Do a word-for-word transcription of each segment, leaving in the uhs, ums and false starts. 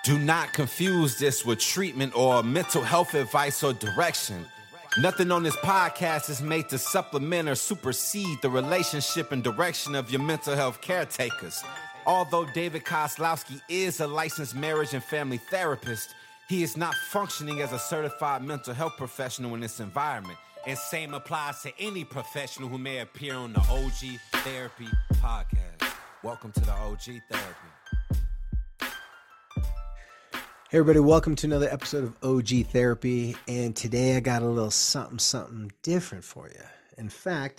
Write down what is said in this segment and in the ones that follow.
Do not confuse this with treatment or mental health advice or direction. Nothing on this podcast is made to supplement or supersede the relationship and direction of your mental health caretakers. Although David Kozlowski is a licensed marriage and family therapist, he is not functioning as a certified mental health professional in this environment. And same applies to any professional who may appear on the O G Therapy podcast. Welcome to the O G Therapy. Hey everybody, welcome to another episode of O G Therapy, and today I got a little something, something different for you. In fact,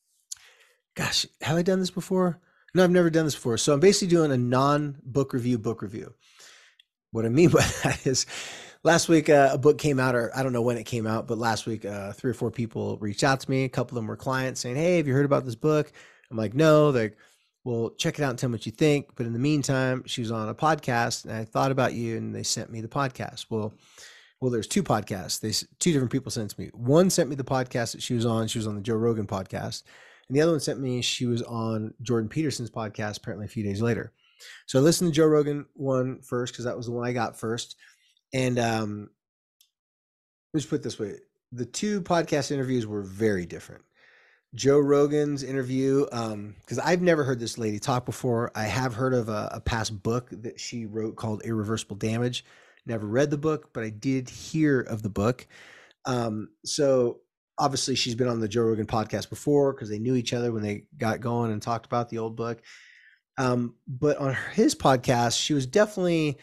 gosh, have I done this before? No, I've never done this before. So I'm basically doing a non-book review book review. What I mean by that is last week uh, a book came out, or I don't know when it came out, but last week uh, three or four people reached out to me. A couple of them were clients saying, hey, have you heard about this book? I'm like, no. They're like, well, check it out and tell me what you think. But in the meantime, she was on a podcast and I thought about you and they sent me the podcast. Well, well, there's two podcasts. They two different people sent to me. One sent me the podcast that she was on. She was on the Joe Rogan podcast. And the other one sent me, she was on Jordan Peterson's podcast, apparently a few days later. So I listened to Joe Rogan one first, because that was the one I got first. And um, let's put it this way. The two podcast interviews were very different. Joe Rogan's interview, um, because I've never heard this lady talk before. I have heard of a, a past book that she wrote called Irreversible Damage. Never read the book, but I did hear of the book. Um, so obviously she's been on the Joe Rogan podcast before because they knew each other when they got going and talked about the old book. Um, but on his podcast, she was definitely,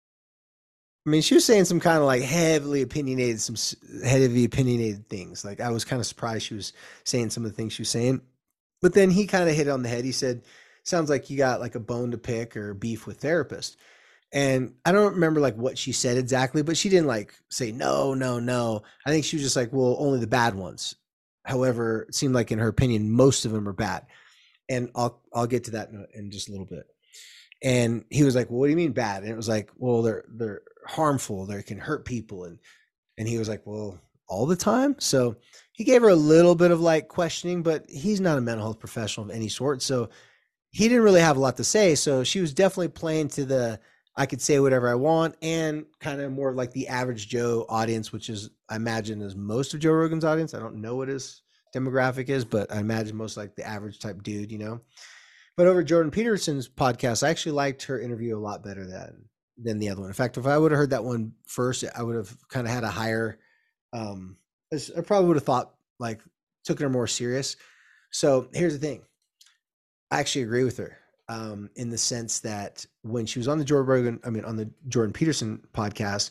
I mean, she was saying some kind of like heavily opinionated, some heavy opinionated things. Like I was kind of surprised she was saying some of the things she was saying, but then he kind of hit it on the head. He said, sounds like you got like a bone to pick or beef with therapists. And I don't remember like what she said exactly, but she didn't like say, no, no, no. I think she was just like, well, only the bad ones. However, it seemed like in her opinion, most of them are bad. And I'll, I'll get to that in, in just a little bit. And he was like, well, what do you mean bad? And it was like, well, they're, they're harmful. They can hurt people. And, and he was like, well, all the time. So he gave her a little bit of like questioning, but he's not a mental health professional of any sort. So he didn't really have a lot to say. So she was definitely playing to the, I could say whatever I want, and kind of more like the average Joe audience, which is, I imagine, is most of Joe Rogan's audience. I don't know what his demographic is, but I imagine most like the average type dude, you know. But over Jordan Peterson's podcast, I actually liked her interview a lot better than than the other one. In fact, if I would have heard that one first, I would have kind of had a higher, um, I probably would have thought like took her more serious. So here's the thing. I actually agree with her um, in the sense that when she was on the Joe Rogan, I mean, on the Jordan Peterson podcast,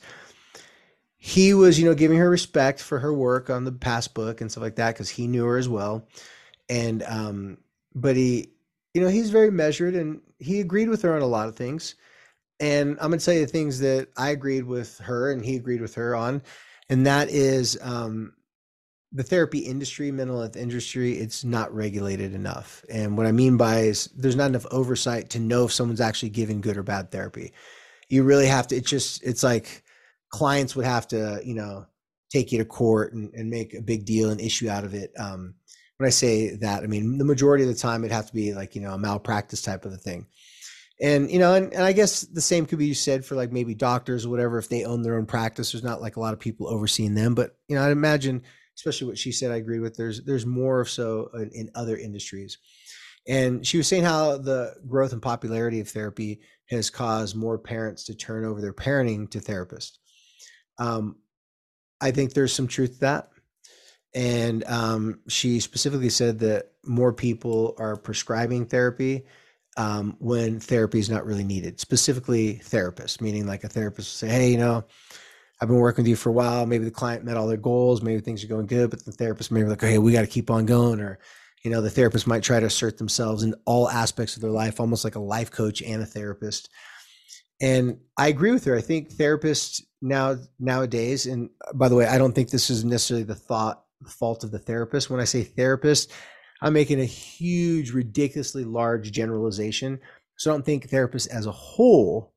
he was, you know, giving her respect for her work on the past book and stuff like that, because he knew her as well. And, um, but he, you know, he's very measured and he agreed with her on a lot of things. And I'm going to tell you the things that I agreed with her and he agreed with her on. And that is um, the therapy industry, mental health industry, it's not regulated enough. And what I mean by is there's not enough oversight to know if someone's actually giving good or bad therapy. You really have to, it's just, it's like clients would have to, you know, take you to court and, and make a big deal and issue out of it. Um, When I say that, I mean, the majority of the time it'd have to be like, you know, a malpractice type of a thing. And, you know, and, and I guess the same could be said for like maybe doctors or whatever, if they own their own practice, there's not like a lot of people overseeing them. But, you know, I'd imagine, especially what she said, I agree with, there's, there's more of so in, in other industries. And she was saying how the growth and popularity of therapy has caused more parents to turn over their parenting to therapists. Um, I think there's some truth to that. And um, she specifically said that more people are prescribing therapy um, when therapy is not really needed, specifically therapists, meaning like a therapist will say, hey, you know, I've been working with you for a while. Maybe the client met all their goals. Maybe things are going good, but the therapist may be like, hey, we got to keep on going. Or, you know, the therapist might try to assert themselves in all aspects of their life, almost like a life coach and a therapist. And I agree with her. I think therapists now nowadays, and by the way, I don't think this is necessarily the thought the fault of the therapist. When I say therapist, I'm making a huge, ridiculously large generalization. So I don't think therapists as a whole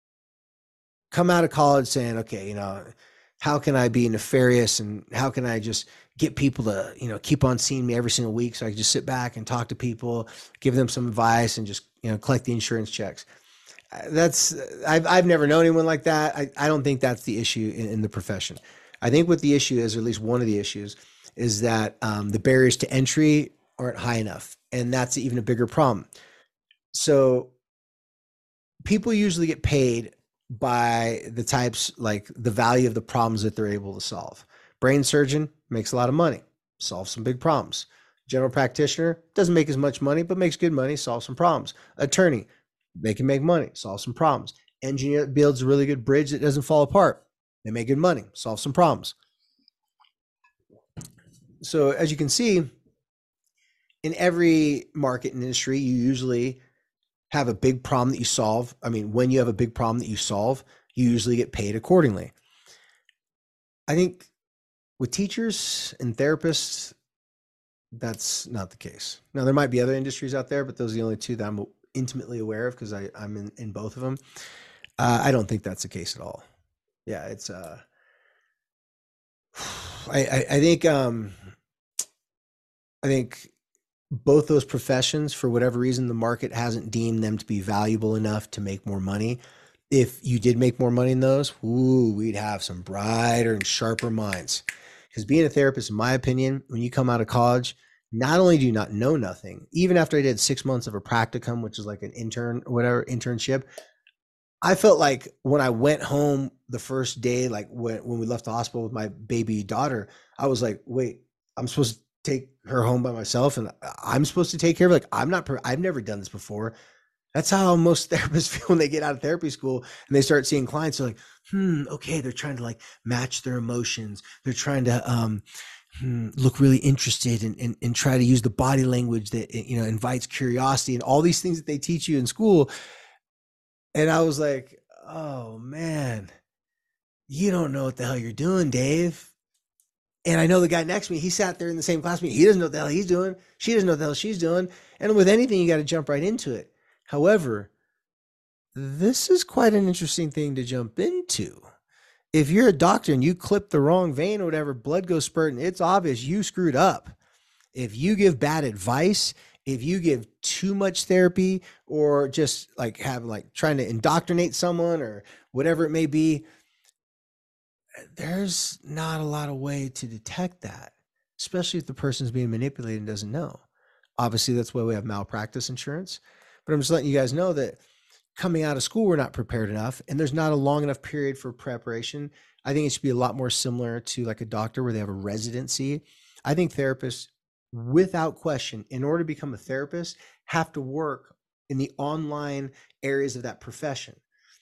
come out of college saying, okay, you know, how can I be nefarious and how can I just get people to, you know, keep on seeing me every single week so I can just sit back and talk to people, give them some advice and just, you know, collect the insurance checks. that's I've I've never known anyone like that. I, I don't think that's the issue in, in the profession. I think what the issue is, or at least one of the issues, is that um, the barriers to entry aren't high enough, and that's even a bigger problem. So people usually get paid by the types, like the value of the problems that they're able to solve. Brain surgeon makes a lot of money, solves some big problems. General practitioner doesn't make as much money, but makes good money, solves some problems. Attorney, they can make money, solve some problems. Engineer builds a really good bridge that doesn't fall apart. They make good money, solve some problems. So as you can see, in every market and industry, you usually have a big problem that you solve. I mean, when you have a big problem that you solve, you usually get paid accordingly. I think with teachers and therapists, that's not the case. Now, there might be other industries out there, but those are the only two that I'm intimately aware of because I'm in, in both of them. Uh, I don't think that's the case at all. Yeah, it's, uh, I, I, I think, um, I think both those professions, for whatever reason, the market hasn't deemed them to be valuable enough to make more money. If you did make more money in those, ooh, we'd have some brighter and sharper minds. Because being a therapist, in my opinion, when you come out of college, not only do you not know nothing, even after I did six months of a practicum, which is like an intern or whatever, internship, I felt like when I went home the first day, like when, when we left the hospital with my baby daughter, I was like, wait, I'm supposed to take her home by myself and I'm supposed to take care of her. Like, I'm not, I've never done this before. That's how most therapists feel when they get out of therapy school and they start seeing clients. They're like, hmm, okay, they're trying to like match their emotions. They're trying to um, hmm, look really interested and, and, and try to use the body language that, you know, invites curiosity and all these things that they teach you in school. And I was like, oh man, you don't know what the hell you're doing, Dave. And I know the guy next to me, he sat there in the same class with me. He doesn't know what the hell he's doing. She doesn't know what the hell she's doing. And with anything, you got to jump right into it. However, this is quite an interesting thing to jump into. If you're a doctor and you clip the wrong vein or whatever, blood goes spurting, it's obvious you screwed up. If you give bad advice, if you give too much therapy or just like have like trying to indoctrinate someone or whatever it may be, there's not a lot of way to detect that, especially if the person's being manipulated and doesn't know. Obviously, that's why we have malpractice insurance. But I'm just letting you guys know that coming out of school, we're not prepared enough, and there's not a long enough period for preparation. I think it should be a lot more similar to like a doctor where they have a residency. I think therapists, without question, in order to become a therapist, have to work in the online areas of that profession.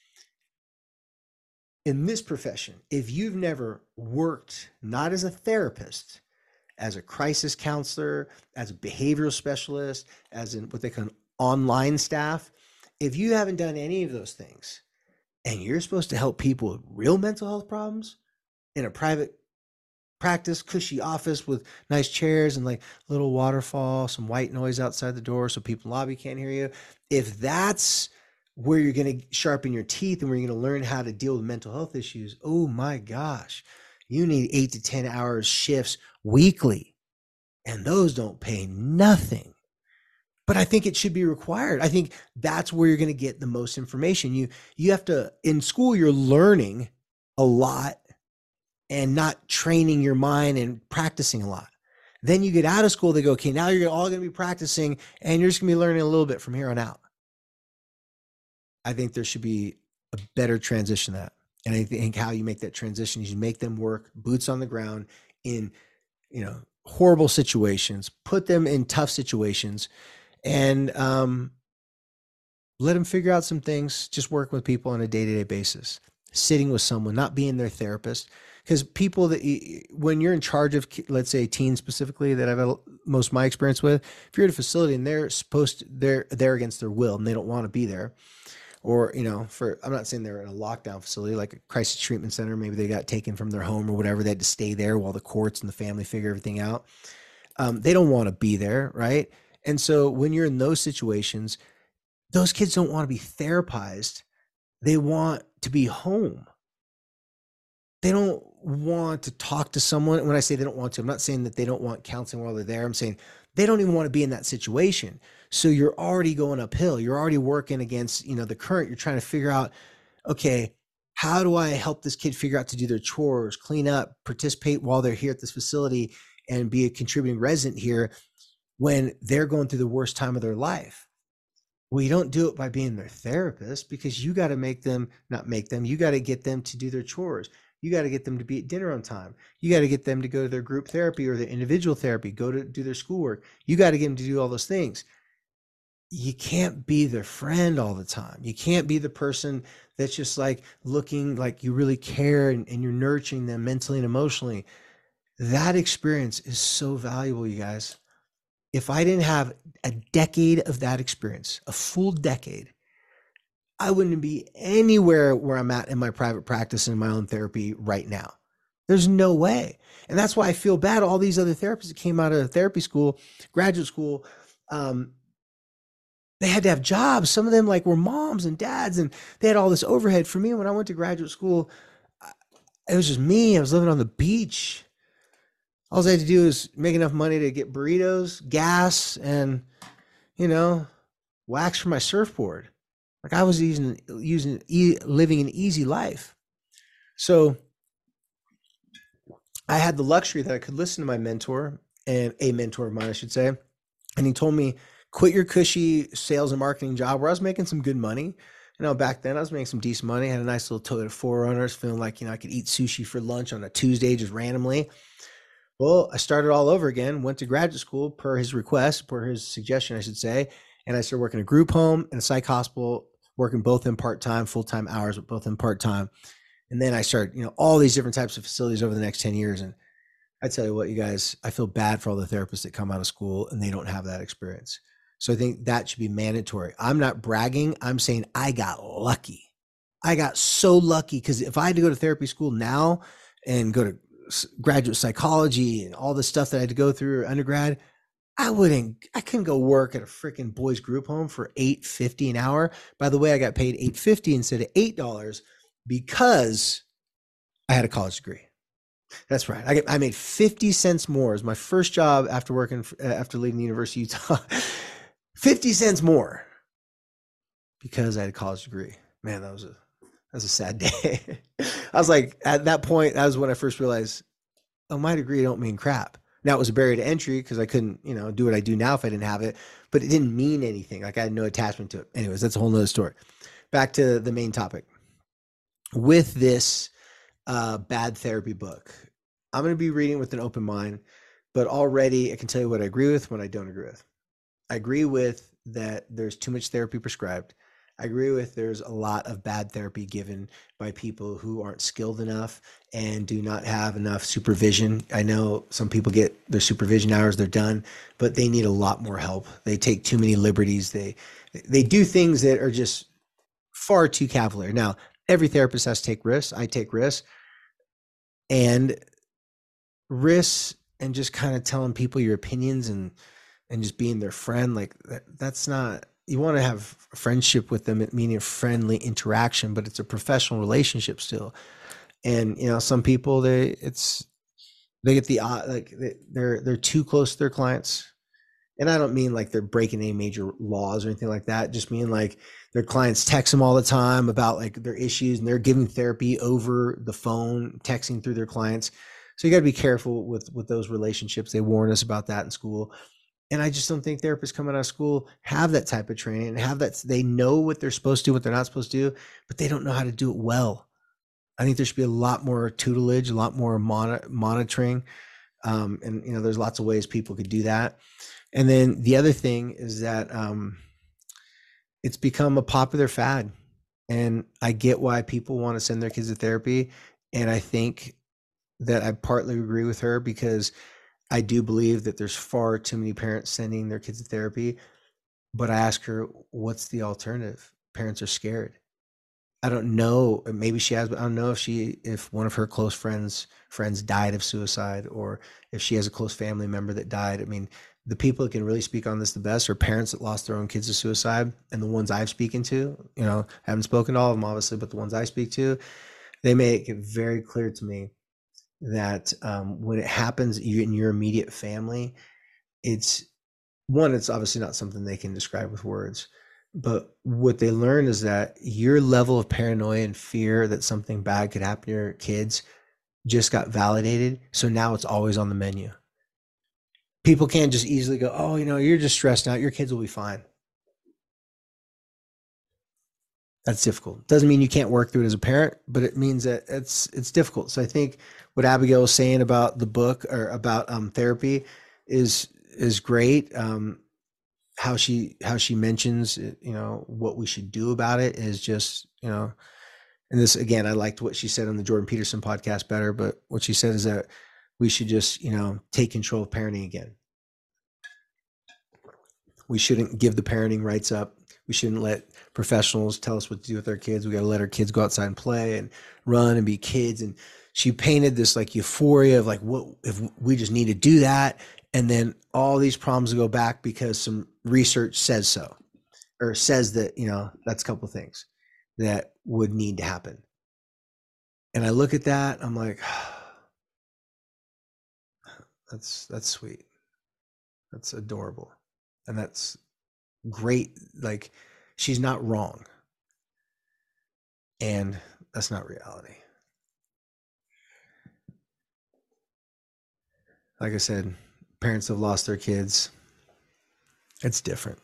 In this profession, if you've never worked, not as a therapist, as a crisis counselor, as a behavioral specialist, as in what they call online staff, if you haven't done any of those things and you're supposed to help people with real mental health problems in a private practice, cushy office with nice chairs and like little waterfall, some white noise outside the door so people in the lobby can't hear you, if that's where you're going to sharpen your teeth and where you're going to learn how to deal with mental health issues, oh my gosh, you need eight to ten hours shifts weekly, and those don't pay nothing. But I think it should be required. I think that's where you're going to get the most information. You you have to, in school, you're learning a lot and not training your mind and practicing a lot. Then you get out of school, they go, okay, now you're all going to be practicing and you're just going to be learning a little bit from here on out. I think there should be a better transition to that. And I think how you make that transition is you make them work boots on the ground in, you know, horrible situations, put them in tough situations, and um, let them figure out some things, just work with people on a day-to-day basis, sitting with someone, not being their therapist. Because people that, when you're in charge of, let's say teens specifically that I've had most of my experience with, if you're at a facility and they're supposed to, they're there against their will and they don't want to be there, or, you know, for, I'm not saying they're in a lockdown facility, like a crisis treatment center, maybe they got taken from their home or whatever, they had to stay there while the courts and the family figure everything out. Um, they don't want to be there, right? And so when you're in those situations, those kids don't want to be therapized. They want to be home. They don't want to talk to someone. When I say they don't want to, I'm not saying that they don't want counseling while they're there. I'm saying they don't even want to be in that situation. So you're already going uphill. You're already working against, you know, the current. You're trying to figure out, okay, how do I help this kid figure out to do their chores, clean up, participate while they're here at this facility and be a contributing resident here when they're going through the worst time of their life? Well, you don't do it by being their therapist, because you got to make them, not make them, you got to get them to do their chores. You got to get them to be at dinner on time. You got to get them to go to their group therapy or their individual therapy, go to do their schoolwork. You got to get them to do all those things. You can't be their friend all the time. You can't be the person that's just like looking like you really care and, and you're nurturing them mentally and emotionally. That experience is so valuable, you guys. If I didn't have a decade of that experience, a full decade, I wouldn't be anywhere where I'm at in my private practice and my own therapy right now. There's no way. And that's why I feel bad. All these other therapists that came out of therapy school, graduate school, um, they had to have jobs. Some of them like were moms and dads, and they had all this overhead. For me, when I went to graduate school, it was just me. I was living on the beach. All I had to do was make enough money to get burritos, gas, and, you know, wax for my surfboard. Like I was using, using, e- living an easy life. So I had the luxury that I could listen to my mentor, and a mentor of mine, I should say. And he told me, quit your cushy sales and marketing job where I was making some good money. You know, back then I was making some decent money. I had a nice little Toyota four runner. I was feeling like, you know, I could eat sushi for lunch on a Tuesday just randomly. Well, I started all over again, went to graduate school per his request, per his suggestion, I should say. And I started working a group home and a psych hospital, working both in part-time, full-time hours, but both in part-time. And then I started, you know, all these different types of facilities over the next ten years. And I tell you what, you guys, I feel bad for all the therapists that come out of school and they don't have that experience. So I think that should be mandatory. I'm not bragging. I'm saying I got lucky. I got so lucky, because if I had to go to therapy school now and go to graduate psychology and all the stuff that I had to go through undergrad, I wouldn't, I couldn't go work at a freaking boys group home for eight fifty an hour. By the way, I got paid eight fifty instead of eight dollars because I had a college degree. That's right. I, get, I made fifty cents more as my first job after working, uh, after leaving the University of Utah. fifty cents more because I had a college degree. Man, that was a, that was a sad day. I was like, at that point, that was when I first realized, oh, my degree don't mean crap. Now it was a barrier to entry because I couldn't, you know, do what I do now if I didn't have it, but it didn't mean anything. Like I had no attachment to it. Anyways, that's a whole nother story. Back to the main topic. With this uh, bad therapy book, I'm going to be reading with an open mind, but already I can tell you what I agree with, what I don't agree with. I agree with that there's too much therapy prescribed. I agree with there's a lot of bad therapy given by people who aren't skilled enough and do not have enough supervision. I know some people get their supervision hours, they're done, but they need a lot more help. They take too many liberties. They they do things that are just far too cavalier. Now, every therapist has to take risks. I take risks. And risks and just kind of telling people your opinions and and just being their friend, like that, that's not, you want to have friendship with them, meaning friendly interaction, but it's a professional relationship still. And, you know, some people, they, it's, they get the, like they're, they're too close to their clients. And I don't mean like they're breaking any major laws or anything like that. Just mean like their clients text them all the time about like their issues, and they're giving therapy over the phone, texting through their clients. So you got to be careful with, with those relationships. They warn us about that in school. And I just don't think therapists coming out of school have that type of training and have that. They know what they're supposed to do, what they're not supposed to do, but they don't know how to do it well. I think there should be a lot more tutelage, a lot more mon- monitoring. Um, and, you know, there's lots of ways people could do that. And then the other thing is that um, it's become a popular fad. And I get why people want to send their kids to therapy. And I think that I partly agree with her, because I do believe that there's far too many parents sending their kids to therapy. But I ask her, what's the alternative? Parents are scared. I don't know. Maybe she has, but I don't know if she, if one of her close friends, friends died of suicide, or if she has a close family member that died. I mean, the people that can really speak on this the best are parents that lost their own kids to suicide. And the ones I've spoken to, you know, I haven't spoken to all of them, obviously, but the ones I speak to, they make it very clear to me that um, when it happens in your immediate family, it's one, it's obviously not something they can describe with words, but what they learn is that your level of paranoia and fear that something bad could happen to your kids just got validated. So now it's always on the menu. People can't just easily go, oh, you know, you're just stressed out. Your kids will be fine. That's difficult. Doesn't mean you can't work through it as a parent, but it means that it's it's difficult. So I think what Abigail was saying about the book or about um, therapy is is great. Um, how she how she mentions, you know, what we should do about it is just, you know, and this again, I liked what she said on the Jordan Peterson podcast better, but what she said is that we should just, you know, take control of parenting again. We shouldn't give the parenting rights up. We shouldn't let professionals tell us what to do with our kids. We got to let our kids go outside and play and run and be kids. And she painted this like euphoria of like, what if we just need to do that? And then all these problems go back because some research says so, or says that, you know, that's a couple of things that would need to happen. And I look at that, I'm like, that's, that's sweet. That's adorable. And that's great. Like, she's not wrong. And that's not reality. Like I said, parents have lost their kids. It's different.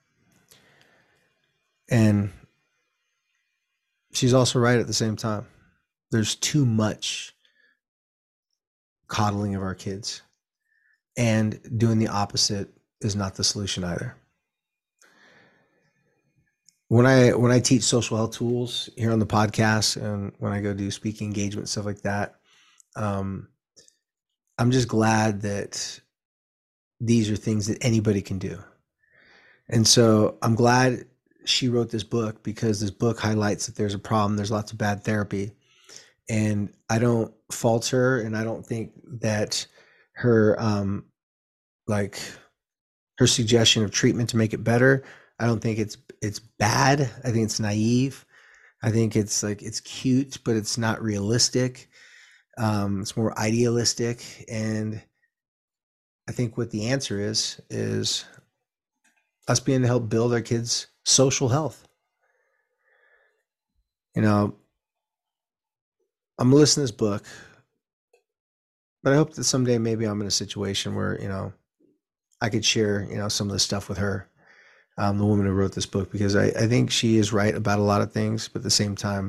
And she's also right at the same time. There's too much coddling of our kids. And doing the opposite is not the solution either. When I when I teach social health tools here on the podcast, and when I go do speaking engagement, stuff like that, um, I'm just glad that these are things that anybody can do. And so I'm glad she wrote this book, because this book highlights that there's a problem. There's lots of bad therapy. And I don't fault her, and I don't think that her um, like her suggestion of treatment to make it better, I don't think it's it's bad. I think it's naive. I think it's like it's cute, but it's not realistic. Um, it's more idealistic. And I think what the answer is is us being to help build our kids' social health. You know, I'm gonna listen to this book, but I hope that someday maybe I'm in a situation where, you know, I could share, you know, some of the stuff with her, um, the woman who wrote this book, because I, I think she is right about a lot of things, but at the same time,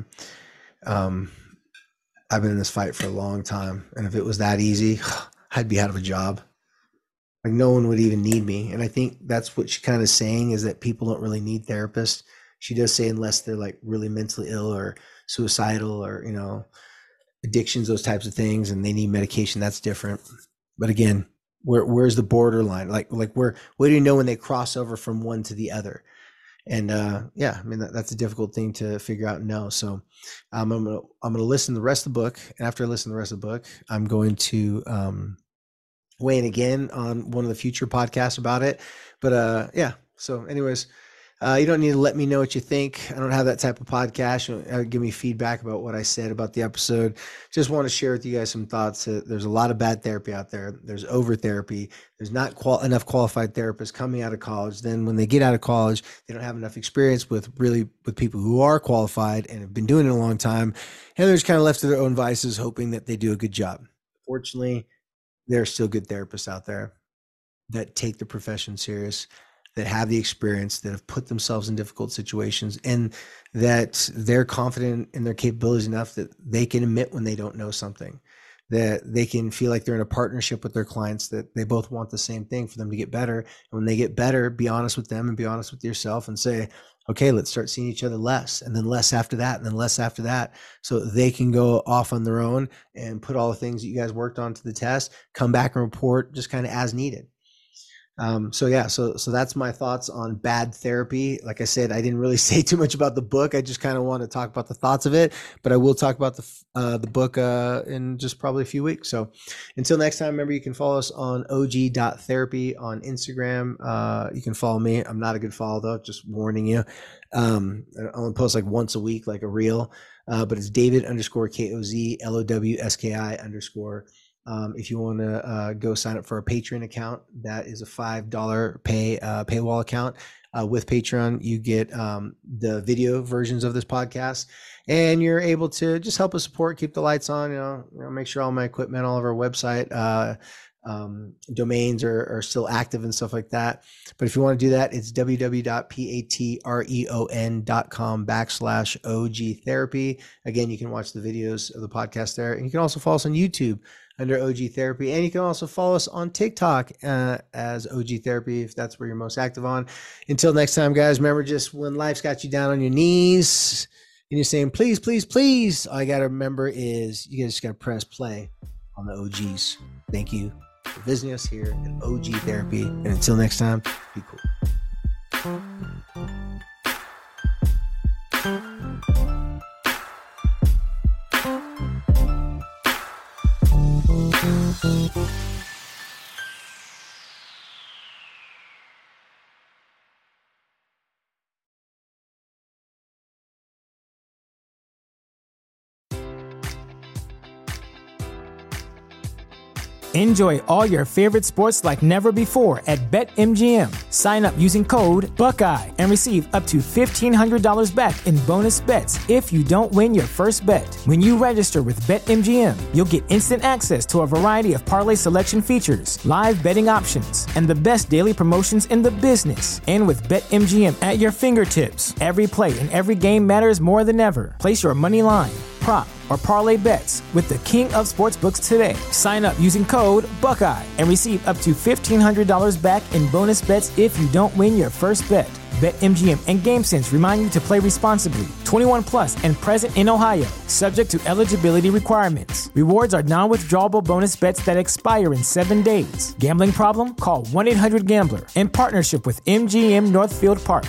um, I've been in this fight for a long time. And if it was that easy, I'd be out of a job. Like, no one would even need me. And I think that's what she kind of saying, is that people don't really need therapists. She does say, unless they're like really mentally ill or suicidal or, you know, addictions, those types of things, and they need medication, that's different. But again, where where's the borderline? Like, like where, where do you know when they cross over from one to the other? And uh, yeah, I mean, that, that's a difficult thing to figure out and know. So um, I'm gonna I'm gonna listen to the rest of the book. And after I listen to the rest of the book, I'm going to um, weigh in again on one of the future podcasts about it. But uh, yeah. So, anyways. Uh, you don't need to let me know what you think. I don't have that type of podcast. You don't give me feedback about what I said about the episode. Just want to share with you guys some thoughts. Uh, there's a lot of bad therapy out there. There's over therapy. There's not qual- enough qualified therapists coming out of college. Then when they get out of college, they don't have enough experience with really with people who are qualified and have been doing it a long time. And they're just kind of left to their own vices, hoping that they do a good job. Fortunately, there are still good therapists out there that take the profession serious, that have the experience, that have put themselves in difficult situations, and that they're confident in their capabilities enough that they can admit when they don't know something, that they can feel like they're in a partnership with their clients, that they both want the same thing for them to get better. And when they get better, be honest with them and be honest with yourself and say, okay, let's start seeing each other less, and then less after that, and then less after that, so they can go off on their own and put all the things that you guys worked on to the test, come back and report just kind of as needed. Um, so yeah, so, so that's my thoughts on bad therapy. Like I said, I didn't really say too much about the book. I just kind of want to talk about the thoughts of it, but I will talk about the, uh, the book, uh, in just probably a few weeks. So until next time, remember, you can follow us on O G dot therapy on Instagram. Uh, you can follow me. I'm not a good follow though, just warning you. Um, I only post like once a week, like a reel, uh, but it's David underscore K O Z L O W S K I underscore Um, if you want to uh, go sign up for a Patreon account, that is a five dollars pay uh, paywall account. Uh, with Patreon, you get um, the video versions of this podcast, and you're able to just help us support, keep the lights on, you know, you know make sure all my equipment, all of our website uh, um, domains are, are still active and stuff like that. But if you want to do that, it's www.patreon.com backslash OG Therapy. Again, you can watch the videos of the podcast there, and you can also follow us on YouTube under O G Therapy. And you can also follow us on TikTok uh, as O G Therapy, if that's where you're most active on. Until next time, guys, remember, just when life's got you down on your knees and you're saying, please, please, please, all you got to remember is you just got to press play on the O Gs. Thank you for visiting us here at O G Therapy. And until next time, be cool. Enjoy all your favorite sports like never before at BetMGM. Sign up using code Buckeye and receive up to fifteen hundred dollars back in bonus bets if you don't win your first bet. When you register with BetMGM, you'll get instant access to a variety of parlay selection features, live betting options, and the best daily promotions in the business. And with BetMGM at your fingertips, every play and every game matters more than ever. Place your money line, prop, or parlay bets with the king of sportsbooks today. Sign up using code Buckeye and receive up to fifteen hundred dollars back in bonus bets if you don't win your first bet. BetMGM and GameSense remind you to play responsibly. twenty-one plus and present in Ohio, subject to eligibility requirements. Rewards are non-withdrawable bonus bets that expire in seven days. Gambling problem? Call one eight hundred gambler in partnership with M G M Northfield Park.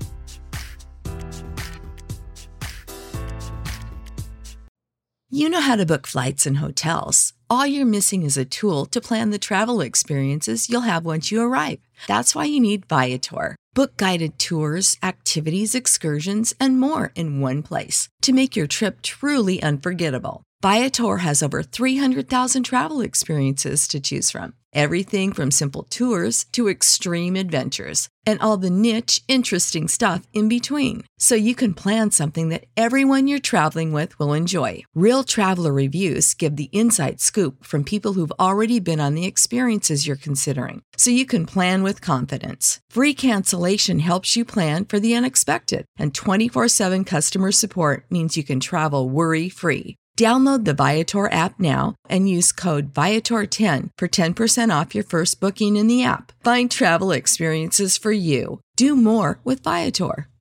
You know how to book flights and hotels. All you're missing is a tool to plan the travel experiences you'll have once you arrive. That's why you need Viator. Book guided tours, activities, excursions, and more in one place to make your trip truly unforgettable. Viator has over three hundred thousand travel experiences to choose from. Everything from simple tours to extreme adventures and all the niche, interesting stuff in between. So you can plan something that everyone you're traveling with will enjoy. Real traveler reviews give the inside scoop from people who've already been on the experiences you're considering. So you can plan with confidence. Free cancellation helps you plan for the unexpected. And twenty-four seven customer support means you can travel worry-free. Download the Viator app now and use code Viator ten for ten percent off your first booking in the app. Find travel experiences for you. Do more with Viator.